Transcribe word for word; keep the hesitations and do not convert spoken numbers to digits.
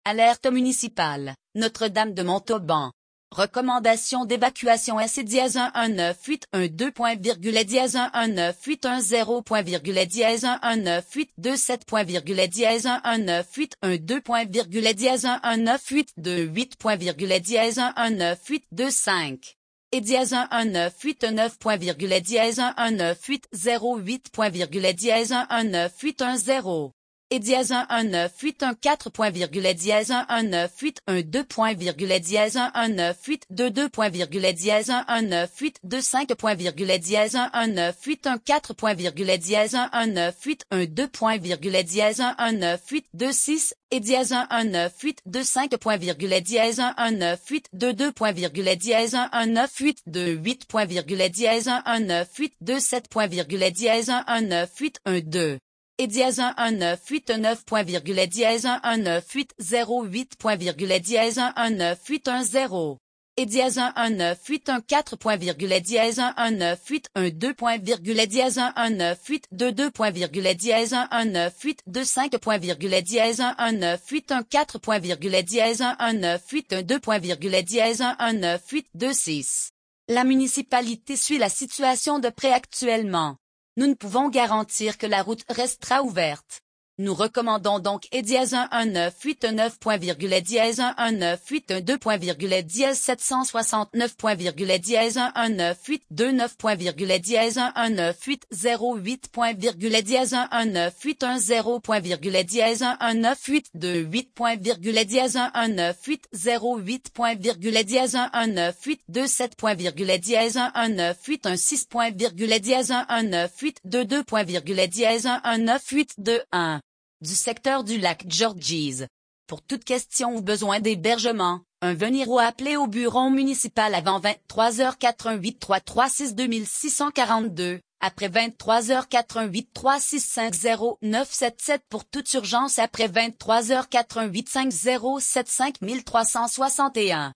Alerte municipale, Notre-Dame de Montauban. Recommandation d'évacuation S dièse un un neuf huit un deux point virgule dièse un un neuf huit un zéro point virgule dièse un un neuf huit deux sept point virgule dièse un un neuf huit un deux point virgule dièse un un neuf huit deux huit point virgule dièse un un neuf huit deux cinq. Et dièse un un neuf huit neuf point virgule dièse un un neuf huit zéro huit point virgule dièse un un neuf huit un zéro. Et dièse un un neuf huit un quatre point virgule dièse un un neuf huit un deux point virgule dièse un un neuf huit deux deux point virgule dièse un un neuf huit deux cinq point virgule dièse un un neuf huit un quatre point virgule dièse un un neuf huit un deux point virgule dièse un un neuf huit deux six. Et dièse un un neuf huit deux cinq point virgule dièse un un neuf huit deux deux point virgule dièse un un neuf huit deux huit point virgule dièse un un neuf huit deux sept point virgule dièse un un neuf huit un deux. Et dièse un un neuf huit neuf point virgule dièse un un neuf huit zéro huit point virgule dièse un un neuf huit un zéro. Et dièse un un neuf huit un quatre point virgule dièse un un neuf huit un deux point virgule dièse un un neuf huit deux deux point virgule dièse un un neuf huit deux cinq point virgule dièse un un neuf huit un quatre point virgule dièse un un neuf huit un deux point virgule dièse un un neuf huit deux six. La municipalité suit la situation de près actuellement. Nous ne pouvons garantir que la route restera ouverte. Nous recommandons donc E dièse un un neuf huit neuf point virgule dièse un un neuf huit un deux point virgule dièse sept cent soixante-neuf point virgule dièse un un neuf huit deux neuf point virgule dièse un un neuf huit zéro huit point virgule dièse un un neuf huit un zéro point virgule dièse un un neuf huit deux huit point virgule dièse un un neuf huit zéro huit point virgule dièse un un neuf huit deux sept point virgule dièse un un neuf huit un six point virgule dièse un un neuf huit deux deux point virgule dièse un un neuf huit deux un. Du secteur du lac Georges. Pour toute question ou besoin d'hébergement, un venir ou appeler au bureau municipal avant vingt-trois heures quatre-vingt-huit trois trois six deux six cent quarante-deux, après vingt-trois heures quatre-vingt-huit trois six cinq zéro neuf sept sept pour toute urgence après vingt-trois heures quatre-vingt-huit cinq zéro sept cinq trois cent soixante et un.